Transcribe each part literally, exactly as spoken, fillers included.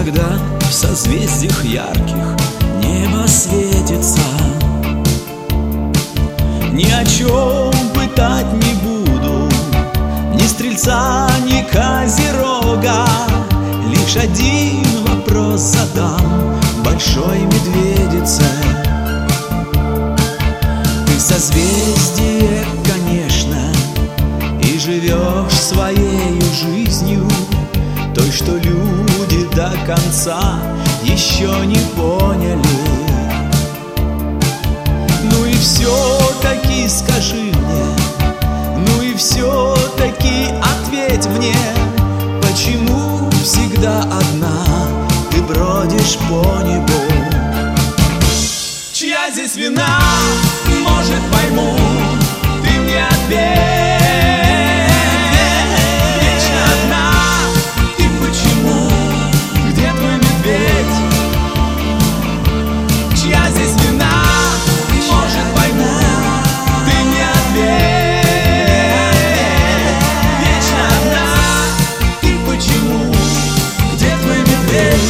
когда в созвездиях ярких небо светится. Ни о чем пытать не буду, ни стрельца, ни козерога. Лишь один вопрос задам большой медведице. Ты созвездие, конечно, и живешь своею жизнью, той, что люди до конца еще не поняли. Ну и все-таки скажи мне, ну и все-таки ответь мне, почему всегда одна ты бродишь по небу? Чья здесь вина, может, пойму, ты мне ответь. Вечно одна, и почему? Где твой медведь? Чья здесь вина, может, пойму, ты мне ответь. Вечно одна, и почему? Где твой медведь?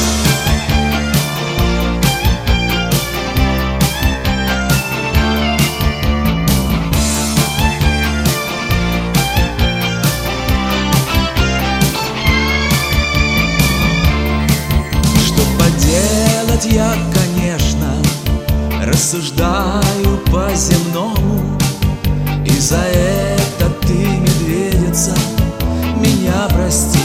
Я, конечно, рассуждаю по-земному, и за это ты, медведица, меня прости.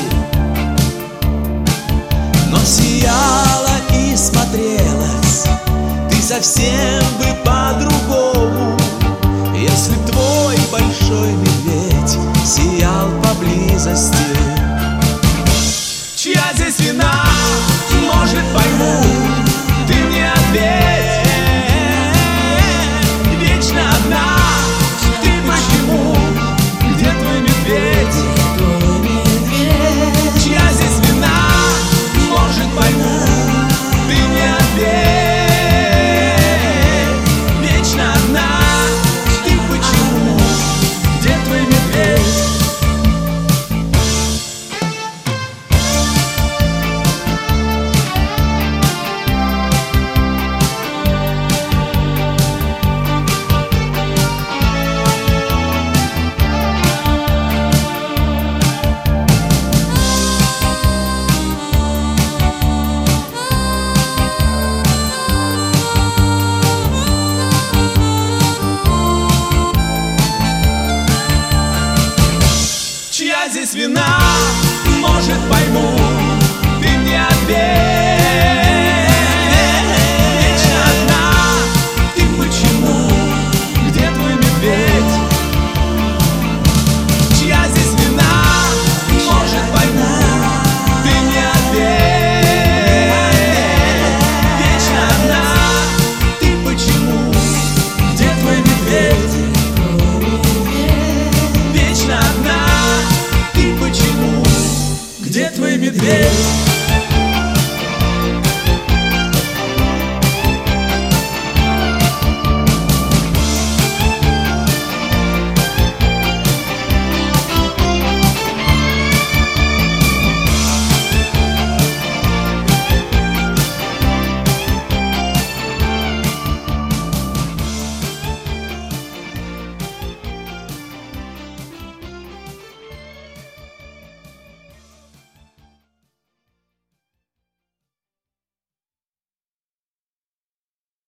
Но сияла и смотрелась ты совсем бы по-другому, если твой большой медведь сиял поблизости. Чья здесь вина, может, пойму, ты мне ответь. Вечно одна, ты почему? Где твой медведь? Чья здесь вина, может, пойму, ты мне ответь. Вечно одна, ты почему? Где твой медведь? Чья здесь вина, может, пойму,